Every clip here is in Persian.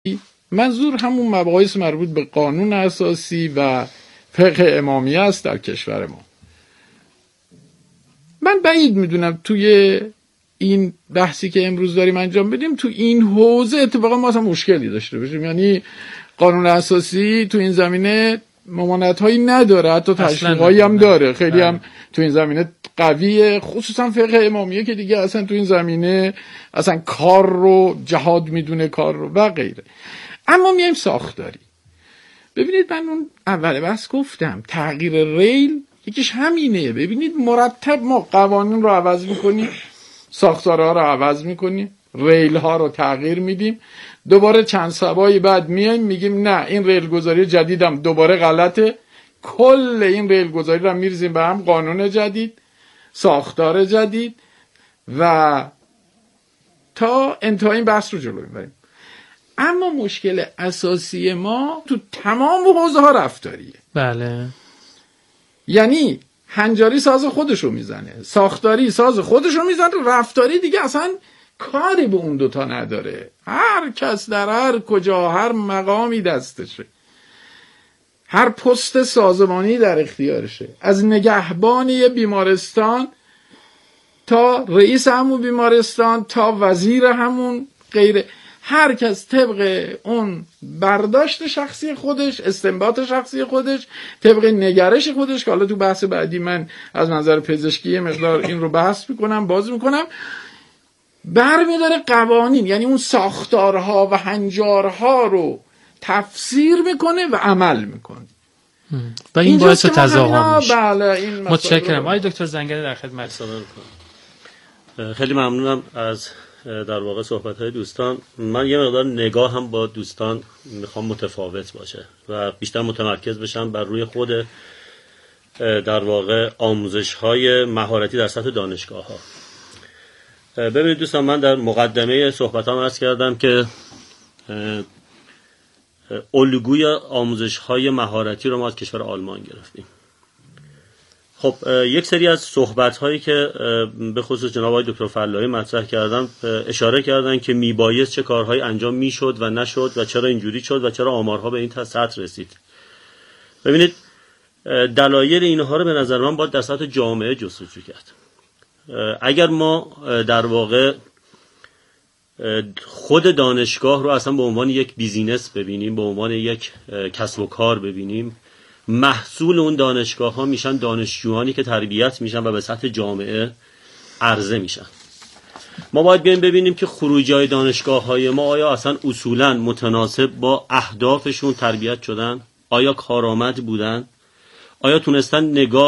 منظور همون مباحث مربوط به قانون اساسی و فقه امامیه است در کشور ما. من بعید میدونم توی این بحثی که امروز داریم انجام بدیم تو این حوزه اتفاقا ما اصلا مشکلی داشته باشیم. یعنی قانون اساسی تو این زمینه ممانعت‌هایی نداره، حتی تشویقایی هم داره، خیلی هم تو این زمینه قویه، خصوصا فقه امامیه که دیگه اصلا تو این زمینه اصلا کار رو جهاد میدونه، کار رو و غیره. اما میایم ساختاری. ببینید من اون اول بحث گفتم تغییر ریل یکیش همینه. ببینید مرتب ما قوانین رو عوض میکنیم، ساختارها رو عوض میکنیم، ریل ها رو تغییر میدیم، دوباره چند سبایی بعد میایم میگیم نه این ریل گذاری جدیدم دوباره غلطه، کل این ریل گذاری رو میریزیم به هم، قانون جدید، ساختار جدید، و تا انتهای این بحث رو جلو میبریم. اما مشکل اساسی ما تو تمام حوزه ها رفتاریه. بله. یعنی هنجاری ساز خودشو میزنه، ساختاری ساز خودشو میزنه، رفتاری دیگه اصلا کاری به اون دوتا نداره. هر کس در هر کجا هر مقامی دستشه، هر پست سازمانی در اختیارشه، از نگهبان یه بیمارستان تا رئیس همون بیمارستان تا وزیر همون غیره، هر کس طبق اون برداشت شخصی خودش، استنباط شخصی خودش، طبق نگرش خودش، که حالا تو بحث بعدی من از نظر پزشکی مقدار این رو بحث میکنم، باز میکنم، برمیداره قوانین، یعنی اون ساختارها و هنجارها رو تفسیر میکنه و عمل میکنه و این باعث تضاهم میشه. بله این متشکرم. آقای دکتر زنگنه در خدمت. سلام. خیلی ممنونم از در واقع صحبت‌های دوستان. من یه مقدار نگاه هم با دوستان میخوام متفاوت باشه و بیشتر متمرکز بشم بر روی خود در واقع آموزش‌های مهارتی در سطح دانشگاه‌ها. ببینید دوستان، من در مقدمه صحبتام عرض کردم که الگوی آموزش‌های مهارتی رو ما از کشور آلمان گرفتیم. خب یک سری از صحبت‌هایی که به خصوص جناب آقای دکتر فلاحی مطرح کردن اشاره کردن که میبایست چه کارهایی انجام میشد و نشد و چرا اینجوری شد و چرا آمارها به این سطح رسید. ببینید دلایل اینها رو به نظر من باید در سطح جامعه جستجو کرد. اگر ما در واقع خود دانشگاه رو اصلا به عنوان یک بیزینس ببینیم، به عنوان یک کسب و کار ببینیم، محصول اون دانشگاه ها میشن دانشجویانی که تربیت میشن و به سطح جامعه عرضه میشن. ما باید بیایم ببینیم که خروجی های دانشگاه های ما آیا اصلا اصولا متناسب با اهدافشون تربیت شدن؟ آیا کارآمد بودن؟ آیا تونستن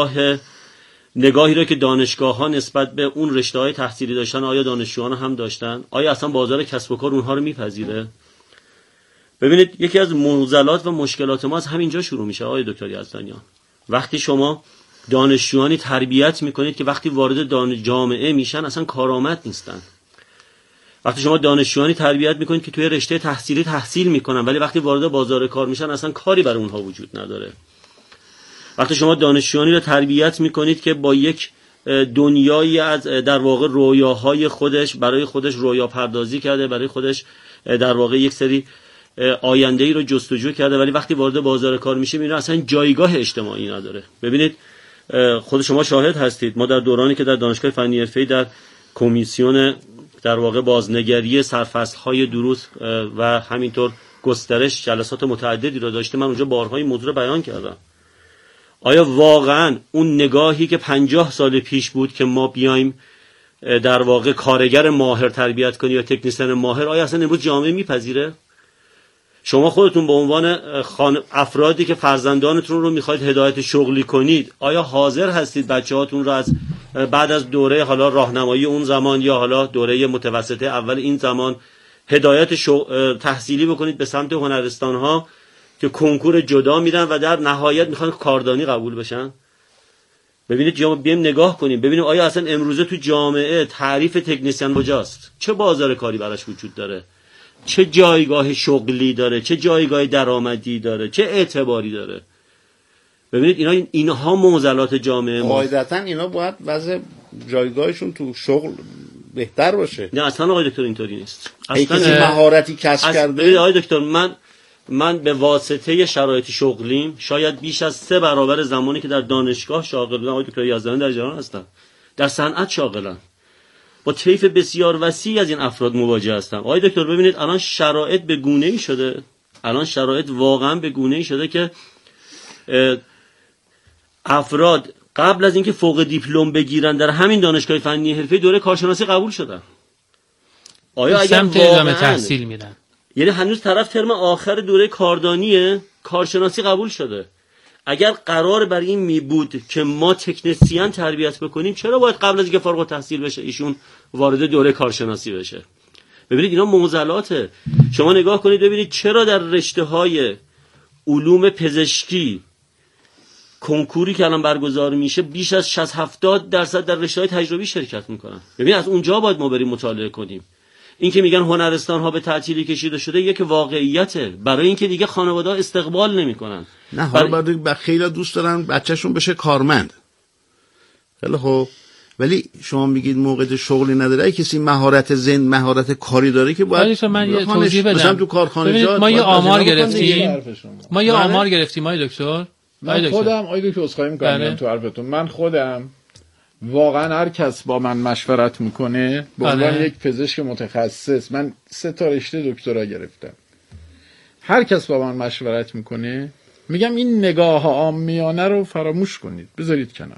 نگاهی را که دانشگاه ها نسبت به اون رشته های تحصیلی داشتن آیا دانشجویان هم داشتن؟ آیا اصلا بازار کسب و کار اونها رو میپذیره؟ ببینید یکی از معضلات و مشکلات ما از همینجا شروع میشه آقای دکتر یزدانیان. وقتی شما دانشجویانی تربیت میکنید که وقتی وارد جامعه میشن اصلا کارآمد نیستن. وقتی شما دانشجویانی تربیت میکنید که توی رشته تحصیلی تحصیل میکنن ولی وقتی وارد بازار کار میشن اصلا کاری برای اونها وجود نداره. وقتی شما دانشجویانی رو تربیت میکنید که با یک دنیایی از در واقع رویاهای خودش برای خودش رویا پردازی کرده، برای خودش در واقع یک سری آینده‌ای رو جستجو کرده ولی وقتی وارد بازار کار میشه میبینه اصلا جایگاه اجتماعی نداره. ببینید خود شما شاهد هستید، ما در دورانی که در دانشگاه فنی حرفه‌ای در کمیسیون در واقع بازنگری سرفصل‌های دروس و همینطور گسترش جلسات متعددی رو داشتیم، من اونجا بارهای موضوع رو بیان کردم. آیا واقعا اون نگاهی که 50 سال پیش بود که ما بیایم در واقع کارگر ماهر تربیت کنیم یا تکنیسین ماهر، آیا اصلا امروز جامعه میپذیره؟ شما خودتون به عنوان افرادی که فرزندانتون رو میخواید هدایت شغلی کنید، آیا حاضر هستید بچه‌هاتون رو از بعد از دوره حالا راهنمایی اون زمان یا حالا دوره متوسطه اول این زمان هدایت تحصیلی بکنید به سمت هنرستان‌ها که کنکور جدا میدن و در نهایت میخوان کاردانی قبول بشن؟ ببینید بیایم نگاه کنیم ببینیم آیا اصلا امروزه تو جامعه تعریف تکنیسیان کجاست؟ چه بازار کاری براش وجود داره؟ چه جایگاه شغلی داره؟ چه جایگاه درآمدی داره؟ چه اعتباری داره؟ ببینید اینها معضلات جامعه ما. قاعدتاً اینا باید وضع جایگاهشون تو شغل بهتر باشه. نه اصلا آقای دکتر اینطوری نیست. اصلا کسی مهارتی کسب کرده. آقای دکتر من به واسطه شرایط شغلیم شاید بیش از 3 برابر زمانی که در دانشگاه شاغل بودم، آقای دکتر یزدانی در جریان هستم، در صنعت شاغلم، با طیف بسیار وسیعی از این افراد مواجه هستم. آقای دکتر ببینید الان شرایط به گونه‌ای شده، الان شرایط واقعا به گونه‌ای شده که افراد قبل از اینکه فوق دیپلم بگیرن در همین دانشگاه فنی حرفه‌ای دوره کارشناسی قبول شدن. آیا اگر واقعا تحصیل میرن، یعنی هنوز طرف ترم آخر دوره کاردانی کارشناسی قبول شده، اگر قرار بر این می بود که ما تکنسین تربیت بکنیم چرا باید قبل از اینکه فارغ التحصیل بشه ایشون وارد دوره کارشناسی بشه؟ ببینید اینا معضلاته. شما نگاه کنید ببینید چرا در رشته‌های علوم پزشکی کنکوری که الان برگزار میشه بیش از 60-70% در رشته‌های تجربی شرکت میکنن. ببین از اونجا باید ما بریم مطالعه کنیم. این که میگن هنرستان ها به تعطیلی کشیده شده یک واقعیته، برای اینکه دیگه خانواده‌ها استقبال نمیکنن. نه حالا بعد خیلی دوست دارن بچه‌شون بشه کارمند. خیلی خوب، ولی شما میگید موقع شغلی نداره، کسی مهارت کاری داره که باید من یه توضیح بدم. مثلا تو کارخانجات ما یه آمار گرفتیم آقای دکتر. من خودم آقای دکتر عذرخواهی می‌کنم تو حرفتون، من خودم واقعا هر کس با من مشورت میکنه به عنوان یک پزشک متخصص، من 3 رشته دکترا گرفتم، هر کس با من مشورت میکنه میگم این نگاه عامیانه رو فراموش کنید، بذارید کنار.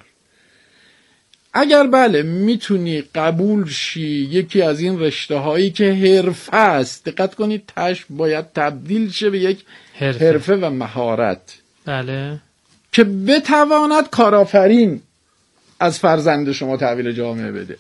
اگر بله میتونی قبول شی یکی از این رشته هایی که حرفه است، دقت کنید تاش باید تبدیل شه به یک حرفه و مهارت، بله، که بتواند کارآفرین از فرزند شما تحویل جامعه بده.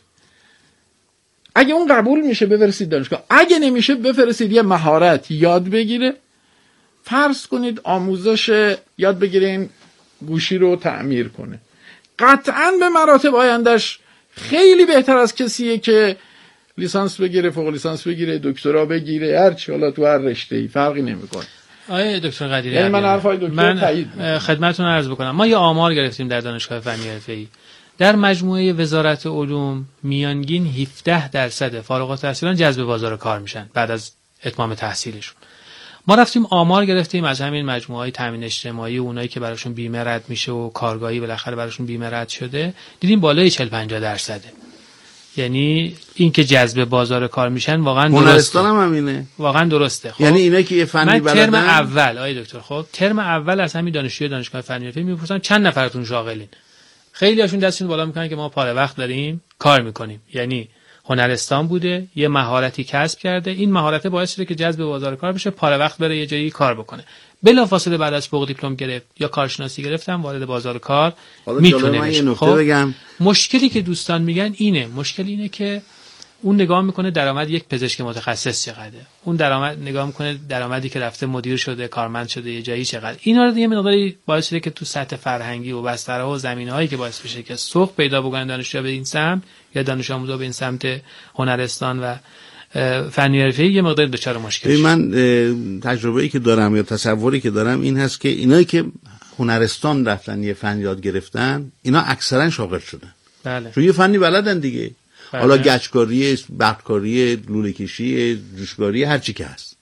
اگه اون قبول میشه بفرستید دانشگاه، اگه نمیشه بفرستید یه مهارت یاد بگیره. فرض کنید آموزش یاد بگیره این گوشی رو تعمیر کنه، قطعاً به مراتب آیندهش خیلی بهتر از کسیه که لیسانس بگیره، فوق لیسانس بگیره، دکترا بگیره، هر چی حالا تو هر رشته‌ای فرقی نمیکنه. آیه دکتر قدیری، یعنی من حرفای دکتر تایید خدمتتون عرض بکنم. ما یه آمار گرفتیم در دانشگاه فنی حرفه‌ای، در مجموعه وزارت علوم میانگین 17% فارغ التحصیلان جذب بازار کار میشن بعد از اتمام تحصیلشون. ما رفتیم آمار گرفتیم از همین مجموعه‌های تامین اجتماعی و اونایی که براشون بیمه رد میشه و کارگاهی بالاخره براشون بیمه رد شده، دیدیم بالای 40-50%. یعنی این که جذب بازار کار میشن واقعا درسته. هنرستان هم همینه. واقعا درسته. خب یعنی اینا که یه فنی بلدن، ترم اول آقای دکتر، خب ترم اول از همین دانشجوی دانشگاه فنی حرفه‌ای میپرسن چند نفرتون شاغلین؟ خیلی هاشون دستشون بالا میکنن که ما پاره وقت داریم کار میکنیم. یعنی هنرستان بوده، یه مهارتی کسب کرده، این مهارت باعث شده که جذب بازار کار بشه، پاره وقت بره یه جایی کار بکنه، بلافاصله بعد از فوق دیپلم گرفت یا کارشناسی گرفتن وارد بازار کار میتونه بشه. خب بگم مشکلی که دوستان میگن اینه، مشکل اینه که اون نگاه میکنه درآمد یک پزشک متخصص چقدره، اون درآمد نگاه میکنه درآمدی که رفته مدیر شده، کارمند شده یه جایی چقدر. اینا رو یه مقداری باعث شده که تو سطح فرهنگی و بسترها و زمینه‌هایی که باعث بشه که سوق پیدا بکنن دانشجوها به این سمت یا دانش آموزا به این سمت هنرستان و فنی حرفه‌ای یه مقدار دچار مشکل. من تجربه‌ای که دارم یا تصوری که دارم این هست که اینایی که هنرستان رفتن یه فن یاد گرفتن، اینا اکثرا شاغل شدن. بله. چون یه فنی بلدن دیگه. بله. حالا گچکاری، برقکاری، لوله کشی، جوشکاری، هر چی که هست.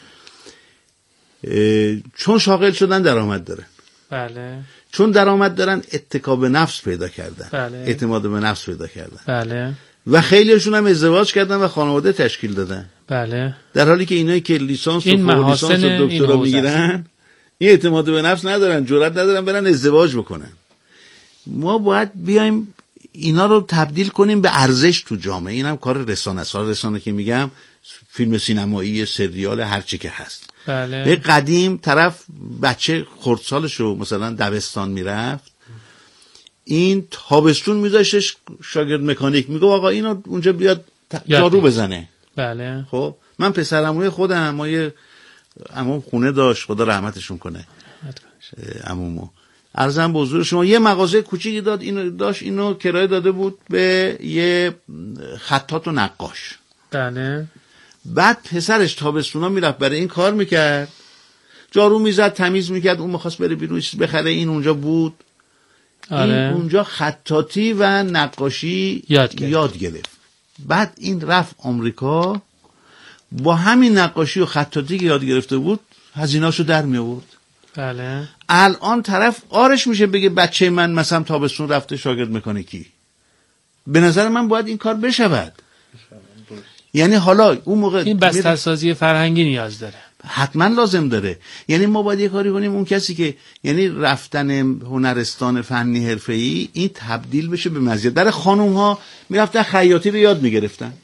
چون شاغل شدن درآمد دارن. بله. چون درآمد دارن اتکا به نفس پیدا کردن. بله. اعتماد به نفس پیدا کردن. بله. و خیلیشون هم ازدواج کردن و خانواده تشکیل دادن. بله. در حالی که اینایی که لیسانس و فوق لیسانس و دکترا میگیرن این اعتماد به نفس ندارن، جرئت ندارن برن ازدواج بکنن. ما باید بیایم اینا رو تبدیل کنیم به ارزش تو جامعه. اینم کار رسانه است. رسانه که میگم فیلم سینمایی، سریال، هر چی که هست. بله. به قدیم طرف بچه خردسالشو مثلا دبستان میرفت، این تابستون میذاشتش شاگرد مکانیک، میگه آقا اینو اونجا بیاد جارو بزنه. بله. خب من پسرعموی خودم، ما یه عموم خونه داشت، خدا رحمتشون کنه عمومو، عرضم به حضور شما یه مغازه کوچیکی داد، اینو داشت، اینو کرایه داده بود به یه خطاط و نقاش. بله. بعد پسرش تابستونا میرفت برای این کار میکرد، جارو میزد، تمیز میکرد، اون میخواست بره بیرون چیز بخره، این اونجا بود. آره. این اونجا خطاطی و نقاشی یاد گرفت. بعد این رفت آمریکا با همین نقاشی و خطاطی که یاد گرفته بود هزینه‌اشو در می آورد. بله. الان طرف آرش میشه بگه بچه من مثلا تابستون رفته شاگرد مکانیکی. به نظر من باید این کار بشود. یعنی حالا اون موقع این بسترسازی فرهنگی نیاز داره، حتما لازم داره. یعنی ما باید یه کاری کنیم اون کسی که یعنی رفتن هنرستان فنی حرفه‌ای این تبدیل بشه به مزیت. برای خانوم ها میرفتن خیاطی رو یاد میگرفتن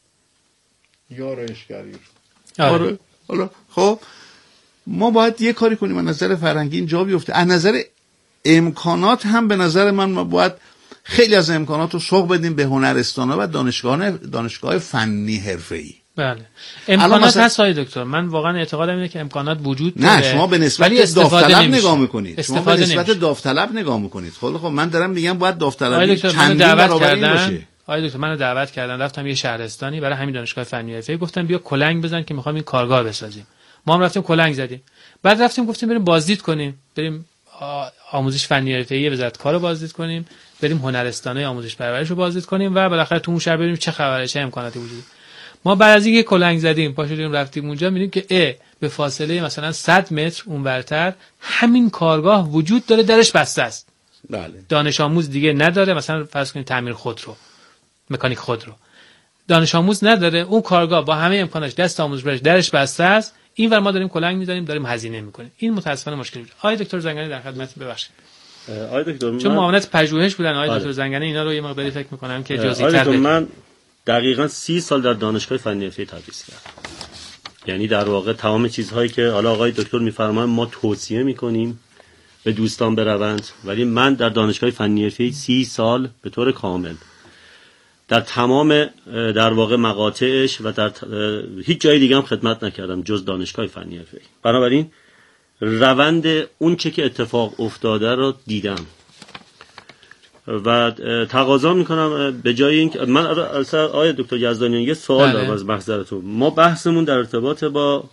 یا آرایشگری. آره. حالا خب ما باید یه کاری کنیم از نظر فرهنگی این جا بیفته. از نظر امکانات هم به نظر من ما باید خیلی از امکانات رو سوق بدیم به هنرستان‌ها و دانشگاه فنی حرفه‌ای. بله. امکانات هست آقای دکتر. من واقعا اعتقادم اینه که امکانات وجود داره. نه شما به نسبت داوطلب نگاه میکنید. شما به نسبت داوطلب نگاه میکنید. خب من دارم میگم باید داوطلبی چندین برابر این باشه. آقای دکتر منو دعوت کردن رفتم یه شهرستانی برای همین دانشگاه فنی حرفه‌ای، گفتن بیا کلنگ بزن که میخوام این کارگاه بسازیم. ما هم رفتیم کلنگ زدیم. بعد رفتیم گفتیم بریم بازدید کنیم، بریم آموزش فنی حرفه‌ای وزارت کار رو بازدید کنیم، بریم هنرستانه آموزش پرورش رو بازدید کنیم و بالاخره تو اون شهر ببینیم چه خبره، چه امکاناتی وجود. ما بعد از اینکه کلنگ زدیم پا شدیم رفتیم اونجا می‌بینیم که به فاصله مثلا 100 متر اونورتر همین کارگاه وجود داره، درش بسته است. بله. دانش آموز دیگه نداره، مثلا فرض کنید تعمیر خودرو، مکانیک خودرو. دانش آموز نداره، اون کارگاه با همه امکاناش دست آموز برش درش بسته است. اینور ما داریم کلنگ می‌زنیم، داریم هزینه می‌کنیم. این متأسفانه مشکلی بود. آقای دکتر زنگانی در خدمت، ببخشید. آقای دکتر چون معاونت پژوهش بودن آقای دکتر زنگانی اینا رو یه مقداری فکر می‌کنم که جزئی‌تر بگم. من دقیقاً 30 سال در دانشگاه فنی حرفه‌ای تدریس کردم. یعنی در واقع تمام چیزهایی که حالا آقای دکتر می‌فرمایند ما توصیه می‌کنیم به دوستان بروند، ولی من در دانشگاه فنی حرفه‌ای 30 سال به طور کامل در تمام در واقع مقاطعش و در هیچ جای دیگه هم خدمت نکردم جز دانشگاه فنی حرفه‌ای. بنابراین روند اون چه که اتفاق افتاده رو دیدم و تقاضا میکنم به جای این من اصلا آقای دکتر یزدانیان یه سوال دارم از محضرتون. ما بحثمون در ارتباط با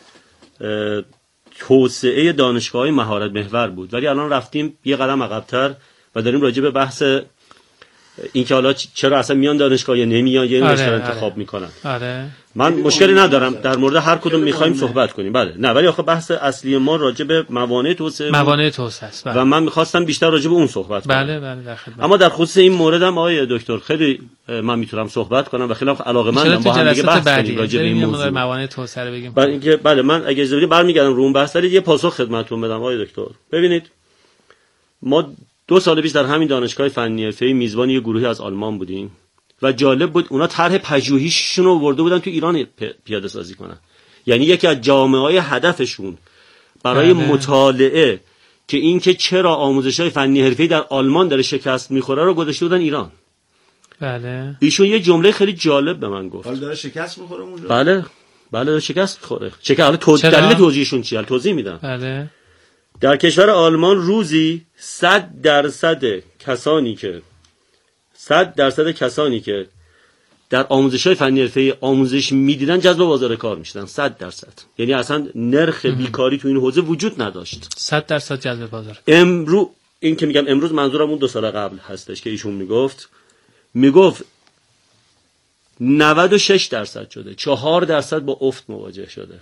توسعه دانشگاه‌های مهارت محور بود، ولی الان رفتیم یه قدم عقب‌تر و داریم راجع به بحث این که حالا چرا اصلا میان دانشگاه یا نمیان یا این رشته انتخاب میکنن. من مشکلی ندارم در مورد هر کدوم میخوایم صحبت کنیم، بله نه، ولی آخه بحث اصلی ما راجع به موانع توسعه است و من میخواستم بیشتر راجع به اون صحبت کنم. بله در خدمت. اما در خصوص این مورد هم آقای دکتر خیلی من میتونم صحبت کنم و خیلی علاقه‌مندم با هم دیگه بحث کنیم راجع به این موضوع. موانع توسعه رو بگیم. برای اینکه بله من اگه اجازه بدید برمیگردم رو اون بحث، ولی یه پاسخ خدمتتون بدم آقای دکتر. ببینید ما 2 سال پیش در همین دانشگاه فنی حرفه‌ای میزبان یه گروهی از آلمان بودیم و جالب بود اونا طرح پژوهشیشون رو آورده بودن تو ایران پیاده سازی کنن. یعنی یکی از جامعه‌های هدفشون برای مطالعه که این که چرا آموزش‌های فنی حرفه‌ای در آلمان داره شکست می‌خوره رو گذاشته بودن ایران. بله. ایشون یه جمله خیلی جالب به من گفت. حالا داره شکست می‌خوره اونجا؟ بله داره شکست می‌خوره. حالا دلیل توضیحشون چیه؟ توضیح میدم. بله. در کشور آلمان روزی 100% کسانی که در آموزش‌های فنی حرفه‌ای آموزش می‌دیدن جذب بازار کار می‌شدن. 100%. یعنی اصلا نرخ بیکاری تو این حوزه وجود نداشت. 100% جذب بازار. این که میگم امروز منظورم اون 2 سال قبل هستش که ایشون میگفت 96% شده، 4% با افت مواجه شده.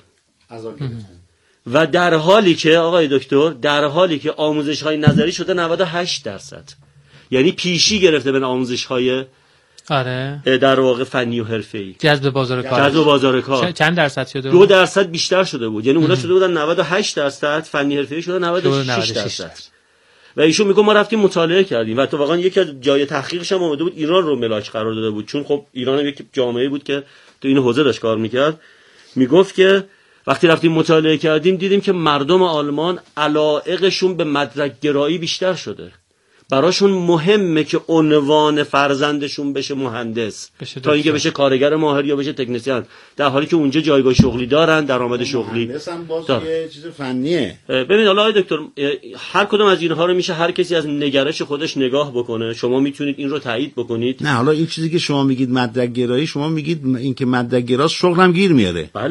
و در حالی که آقای دکتر آموزش‌های نظری شده 98%. یعنی پیشی گرفته به آموزش‌های در واقع فنی و حرفه‌ای. جذب بازار کار. چند درصد شده؟ 2% بیشتر شده بود. یعنی اونا شده بودن 98%، فنی حرفه‌ای شده 96%. و ایشون میگه ما رفتیم مطالعه کردیم و تو واقعا یکی از جای تحقیقش هم اومده بود ایران رو ملاک قرار داده بود، چون خب ایران هم یک جامعه بود که تو این حوزه داشت کار می‌کرد. میگفت که وقتی رفتیم مطالعه کردیم دیدیم که مردم آلمان علایقشون به مدرک گرایی بیشتر شده. براشون مهمه که عنوان فرزندشون بشه مهندس تا اینکه بشه کارگر ماهر یا بشه تکنسین، در حالی که اونجا جایگاه شغلی دارن، درآمد شغلی. مهندس هم باز یه چیز فنیه. ببینید حالا آقای دکتر هر کدوم از اینها رو میشه هر کسی از نگرش خودش نگاه بکنه. شما میتونید این رو تایید بکنید. نه حالا این چیزی که شما میگید مدرک گرایی، شما میگید این که مدرک گراست شغل هم گیر میاره. بله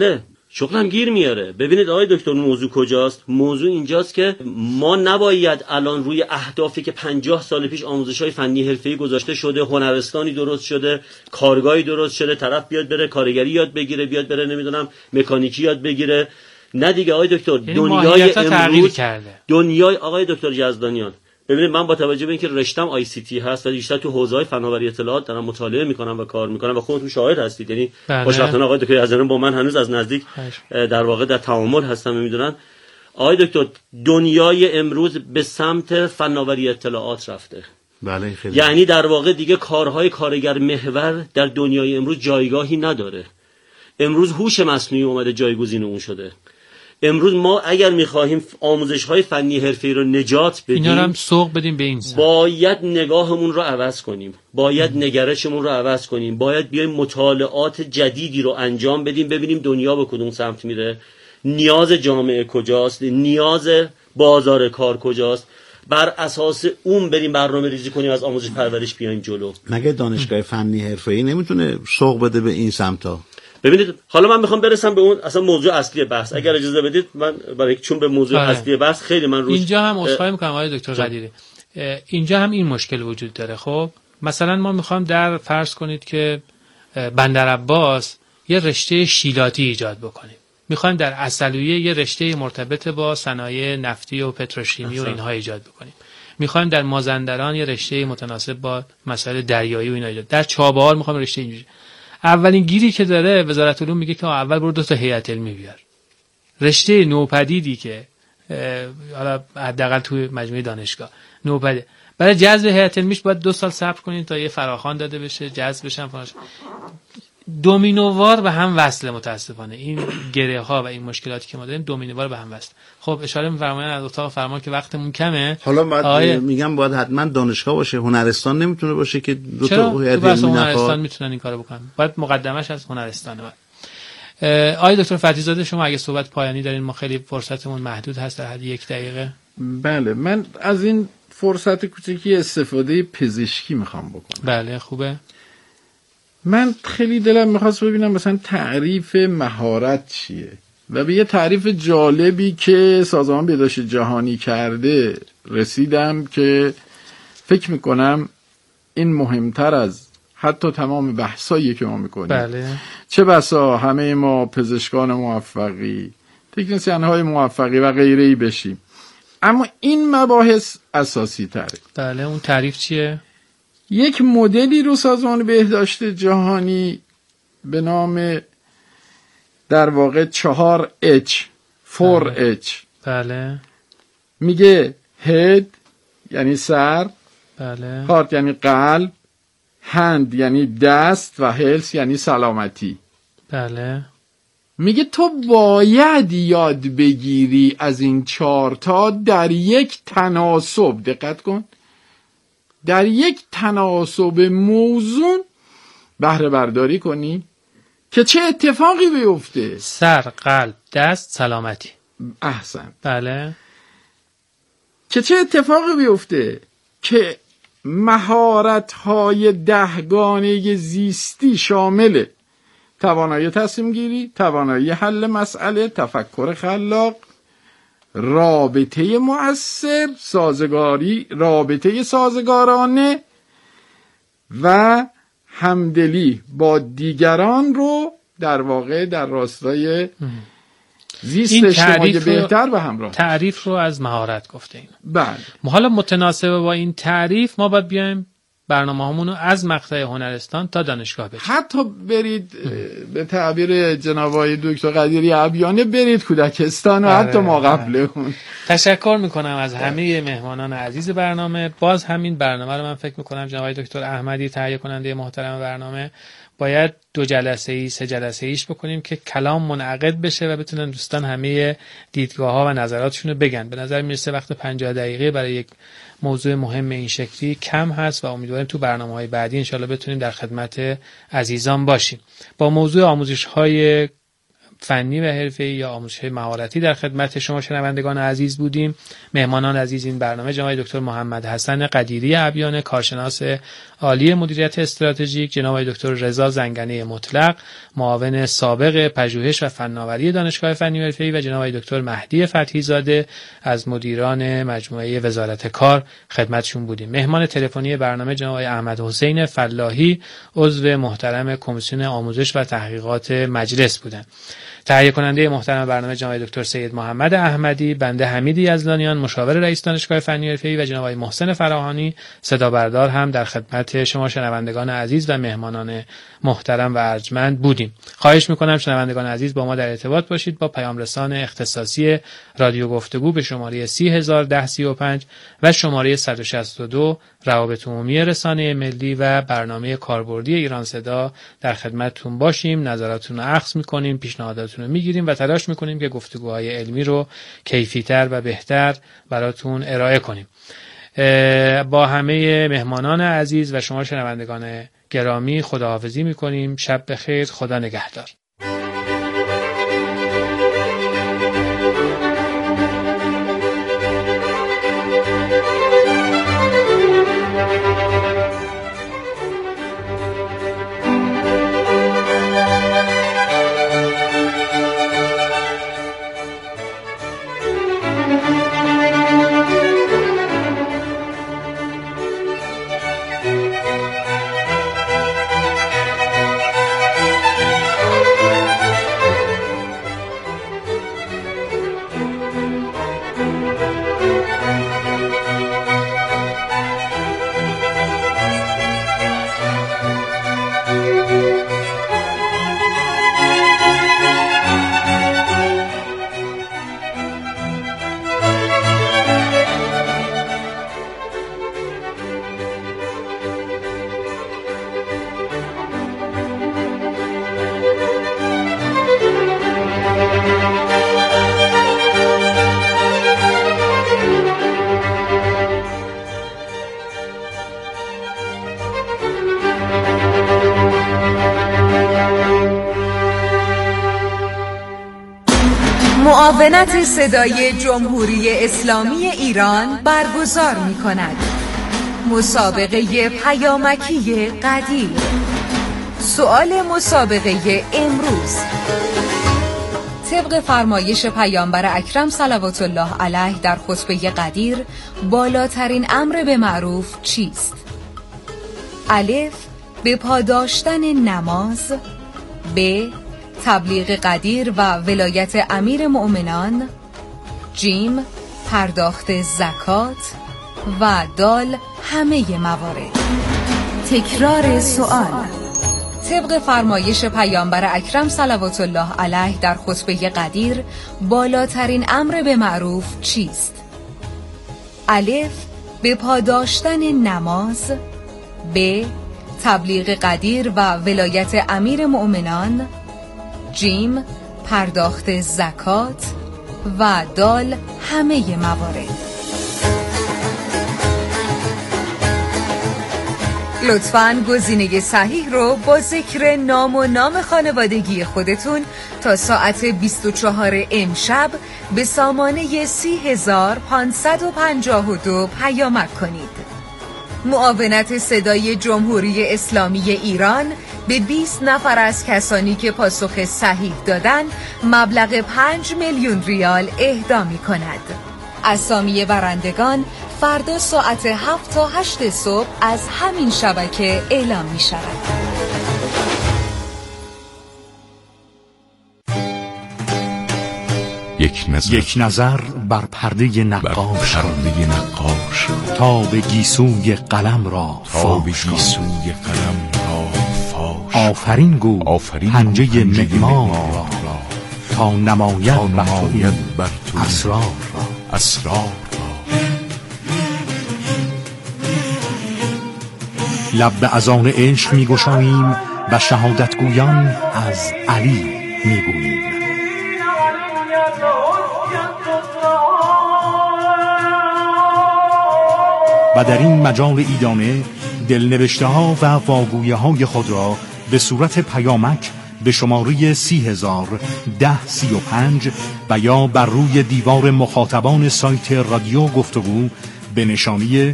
شغلم گیر میاره. ببینید آقای دکتر موضوع کجاست؟ موضوع اینجاست که ما نباید الان روی اهدافی که 50 سال پیش آموزش‌های فنی حرفه‌ای گذاشته شده، هنرستانی درست شده، کارگاهی درست شده، طرف بیاد بره کارگری یاد بگیره، بیاد بره نمیدونم مکانیکی یاد بگیره. نه دیگه آقای دکتر، دنیای امروز دنیای آقای دکتر یزدانیان، ببینید من با توجه به اینکه رشتم آی سی تی هست و بیشتر تو حوزه‌های فناوری اطلاعات دارم مطالعه میکنم و کار میکنم و خودتون شاهد هستید، یعنی خوشبختانه آقای دکتر یزدانیان با من هنوز از نزدیک در واقع در تعامل هستم میدونن. آقای دکتر، دنیای امروز به سمت فناوری اطلاعات رفته. بله خیلی. یعنی در واقع دیگه کارهای کارگر محور در دنیای امروز جایگاهی نداره. امروز هوش مصنوعی اومده جایگزین اون شده. امروز ما اگر می‌خواهیم آموزش‌های فنی حرفه‌ای رو نجات بدیم، اینا رو هم سوق بدیم به این سمت، باید نگاهمون رو عوض کنیم، باید نگرشمون رو عوض کنیم، باید بیایم مطالعات جدیدی رو انجام بدیم، ببینیم دنیا به کدوم سمت میره، نیاز جامعه کجاست، نیاز بازار کار کجاست، بر اساس اون بریم برنامه ریزی کنیم، از آموزش پرورش بیایم جلو. مگه دانشگاه فنی حرفه‌ای نمیتونه سوق بده به این سمتا؟ ببینید حالا من میخوام برسم به اون اصلا موضوع اصلی بحث، اگر اجازه بدید من برای چون به موضوع اصلی بحث خیلی من روش اینجا هم عذرخواهی میکنم آقای دکتر قدیری، اینجا هم این مشکل وجود داره. خب مثلا ما میخوام در فرض کنید که بندر عباس یه رشته شیلاتی ایجاد بکنیم، میخوایم در عسلویه یه رشته مرتبط با صنایع نفتی و پتروشیمی و اینها ایجاد بکنیم، میخوایم در مازندران یه رشته متناسب با مسائل دریایی و اینا ایجاد، در چابهار میخوام رشته اینجوری. اولین گیری که داره وزارت علوم میگه که اول برو 2 هیئت علمی بیار. رشته نوپدیدی که حالا حداقل توی مجموعه دانشگاه نوپدید، برای جذب هیئت علمیش باید 2 سال صبر کنین تا یه فراخوان داده بشه، جذب بشن فراش. دومینووار به هم وصله. متاسفانه این گره ها و این مشکلاتی که ما داریم دومینووار به هم وصل. خب اشاره می‌فرمایید از اتاق فرمان که وقتمون کمه. حالا میگم باید حتما دانشگاه باشه، هنرستان نمیتونه باشه که 2 تا هیئت علمی هنرستان میتونن این کارو بکنن، باید مقدمش از هنرستانه. آقای دکتر فتحی‌زاده شما اگه صحبت پایانی دارین، ما خیلی فرصتمون محدود هست، در حد 1 دقیقه. بله، من از این فرصت کوچکی استفاده پزشکی میخوام بکنم. بله خوبه. من خیلی دلم میخواست ببینم مثلا تعریف مهارت چیه و به یه تعریف جالبی که سازمان بهداشت جهانی کرده رسیدم که فکر میکنم این مهمتر از حتی تمام بحثایی که ما میکنیم. بله. چه بسا همه ما پزشکان موفقی، تکنسین موفقی و غیره‌ای بشیم، اما این مباحث اساسی تره. بله. اون تعریف چیه؟ یک مدلی رو سازمان بهداشت جهانی به نام در واقع 4H 4H بله میگه head یعنی سر، بله، heart یعنی قلب، hand یعنی دست و health یعنی سلامتی. بله. میگه تو باید یاد بگیری از این 4 تا در یک تناسب، دقت کن، در یک تناسب موزون بهره برداری کنی که چه اتفاقی بیفته؟ سر، قلب، دست، سلامتی. احسن. بله. که چه اتفاقی بیفته؟ که مهارت‌های 10 گانه زیستی شامل توانایی تصمیم گیری، توانایی حل مسئله، تفکر خلاق، رابطه مؤثر، سازگاری، رابطه سازگارانه و همدلی با دیگران رو در واقع در راستای زیست اجتماعی بهتر و همراه. تعریف رو از مهارت گفته این. بله. حالا متناسب با این تعریف ما باید بیایم برنامه‌هامون رو از مقطع هنرستان تا دانشگاه بچینیم. حتی برید به تعبیر جناب آقای دکتر قدیری عبیانه برید کودکستان و حتی ما قبل اون. تشکر میکنم از همه مهمانان عزیز برنامه. باز همین برنامه رو من فکر میکنم جناب آقای دکتر احمدی تهیه کننده محترم برنامه باید 2 جلسه‌ای 3 جلسه‌ایش بکنیم که کلام منعقد بشه و بتونن دوستان همه دیدگاه‌ها و نظراتشون رو بگن. به نظر میرسه وقت 50 دقیقه برای یک موضوع مهم این شکلی کم هست و امیدواریم تو برنامه‌های بعدی انشالله بتونیم در خدمت عزیزان باشیم. با موضوع آموزش‌های فنی و حرفه‌ای یا آموزش مهارتی در خدمت شما شنوندگان عزیز بودیم. مهمانان عزیز این برنامه جناب دکتر محمد حسن قدیری ابیان، کارشناس عالی مدیریت استراتژیک، جناب دکتر رضا زنگنه مطلق، معاون سابق پژوهش و فناوری دانشگاه فنی و حرفه‌ای، و جناب دکتر مهدی فتحی زاده از مدیران مجموعه وزارت کار خدمتشون بودیم. مهمان تلفنی برنامه جناب احمد حسین فلاحی، عضو محترم کمیسیون آموزش و تحقیقات مجلس بودند. تهیه کننده محترم برنامه جناب دکتر سید محمد احمدی، بنده حمید یزدانیان مشاور رئیس دانشگاه فنی و حرفه‌ای و جناب محسن فراهانی صدا بردار هم در خدمت شما شنوندگان عزیز و مهمانان محترم و ارجمند بودیم. خواهش میکنم شنوندگان عزیز با ما در ارتباط باشید با پیام رسان اختصاصی رادیو گفتگو به شماره 30135 و شماره 162 روابط عمومی رسانه ملی و برنامه کاربردی ایران صدا در خدمتتون باشیم. نظراتتون رو اخذ میکنیم، پیشنهاداتتون رو میگیریم و تلاش میکنیم که گفتگوهای علمی رو کیفی‌تر و بهتر براتون ارائه کنیم. با همه مهمانان عزیز و شما شنوندگان گرامی خداحافظی میکنیم. شب بخیر، خدا نگهدار. معاونت صدای جمهوری اسلامی ایران برگزار می‌کند. مسابقه پیامکی قدیر. سؤال مسابقه امروز: طبق فرمایش پیامبر اکرم صلوات الله علیه در خطبه قدیر، بالاترین امر به معروف چیست؟ الف: به پاداشتن نماز. ب: تبلیغ قدیر و ولایت امیر مؤمنان. جیم: پرداخت زکات. و دال: همه موارد. تکرار سوال: طبق فرمایش پیامبر اکرم صلوات الله علیه در خطبه قدیر، بالاترین امر به معروف چیست؟ الف: به پاداشتن نماز. ب: تبلیغ قدیر و ولایت امیر مؤمنان. جیم: پرداخت زکات. و دال: همه موارد. لطفاً گزینه صحیح رو با ذکر نام و نام خانوادگی خودتون تا ساعت 24 امشب به سامانه 30552 پیامک کنید. معاونت صدای جمهوری اسلامی ایران به 20 نفر از کسانی که پاسخ صحیح دادن مبلغ 5 میلیون ریال اهدا می کند. اسامی برندگان فردا ساعت 7 تا 8 صبح از همین شبکه اعلام می شود. یک نظر بر پرده نقاش تا به گیسوی قلم را فاش آفرین گو پنجه معمار را تا نماید بر تو اسرار لب به اذان عشق می گشاییم و شهادتگویان از علی می گوییم. و در این مجال عیدانه دلنوشته ها و واگویه های خود را به صورت پیامک به شماره 30,1035 و یا بر روی دیوار مخاطبان سایت رادیو گفتگو به نشانی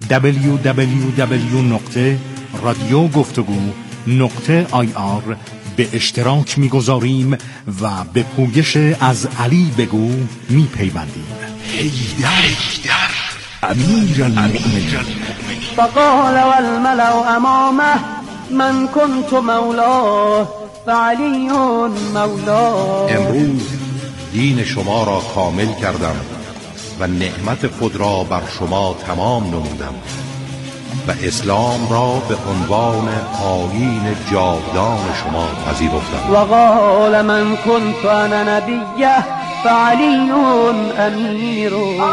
www.radiogoftagoo.ir به اشتراک می‌گذاریم و به پویش از علی بگو می‌پیوندیم. حیدر امیر المؤمنین. فقال والملأ امامه من كنت مولاه فعلی مولاه. امروز دین شما را کامل کردم و نعمت خود را بر شما تمام نمودم و اسلام را به عنوان آیین جاودان شما پذیرفتم. و قال من كنت انا نبیه فعلی امیر.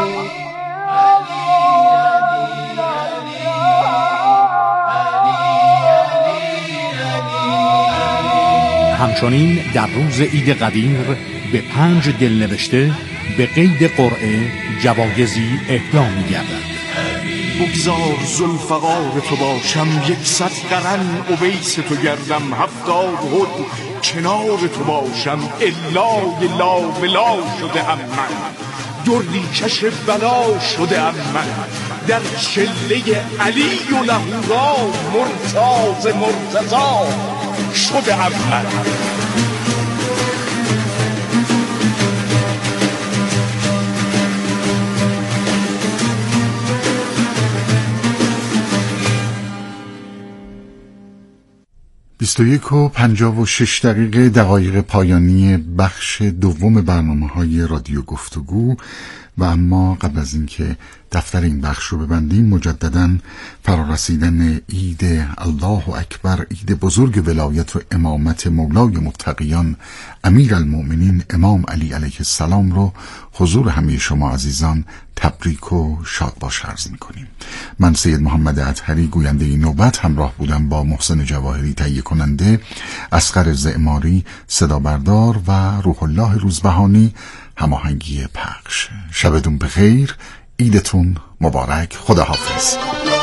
همچنین در روز عید قدیر به 5 دلنوشته به قید قرعه جوایزی اهدا می‌گردد. بگذار ذوالفقار تو باشم، 100 قرن اویس تو گردم، 70 هد کنار تو باشم، الا لا بلا شده ام من، دردی کش بلا شده ام من، در چله علی و لهورا مرتاز مرتضا شده ام من. 21:56 دقایق پایانی بخش دوم برنامه‌های رادیو گفتگو. و اما قبل از اینکه دفتر این بخش رو ببندیم، مجدداً فرارسیدن عید الله اکبر، عید بزرگ ولایت و امامت مولای متقیان امیر المؤمنین امام علی علیه السلام رو حضور همه شما عزیزان تبریک و شاد باش عرض می‌کنیم. من سید محمد اطهری گوینده این نوبت همراه بودم با محسن جواهری تهیه کننده، اصغر زعماری صدا بردار و روح الله روزبهانی هماهنگی پخش. شبتون بخیر، عیدتون مبارک، خداحافظ.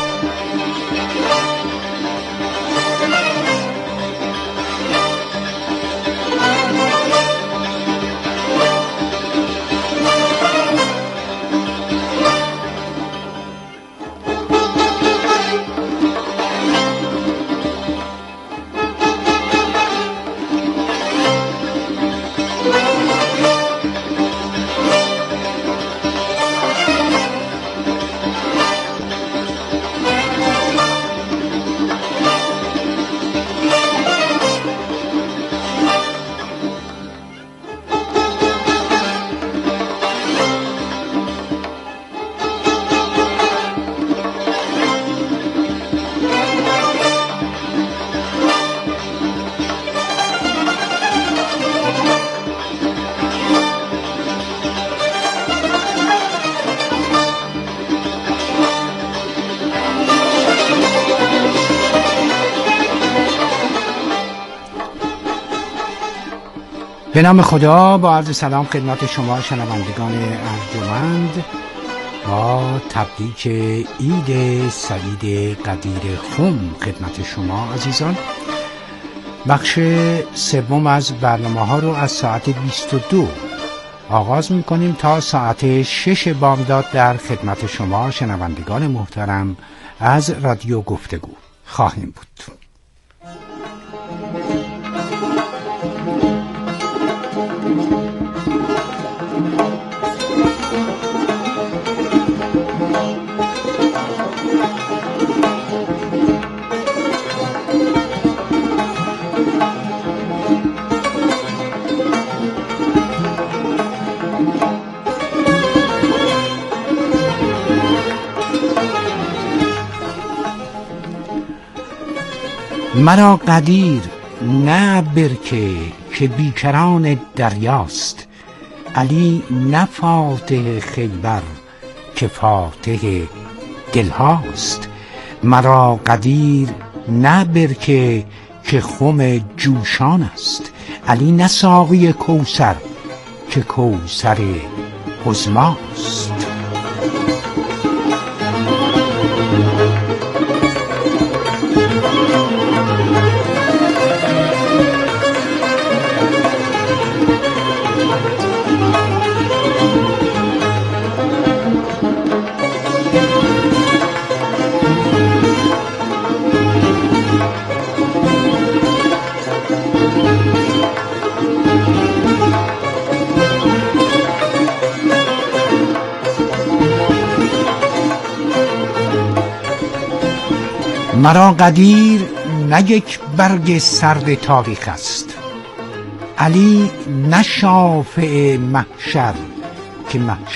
به نام خدا، با عرض سلام خدمت شما شنوندگان ارجمند، با تبریک عید سعید قدیر خم خدمت شما عزیزان. بخش سوم از برنامه ها رو از ساعت 22 آغاز می کنیم تا ساعت 6 بامداد در خدمت شما شنوندگان محترم از رادیو گفتگو خواهیم بود. مرا قدیر نه برکه که بیکران دریاست، علی نه فاتح خیبر که فاتح دلهاست. مرا قدیر نه برکه که خم جوشان است، علی نه ساقی کوثر که کوثر عظماست. مرا قدیر نه یک برگ سرد تاریخ است، علی نه شافع محشر که محشر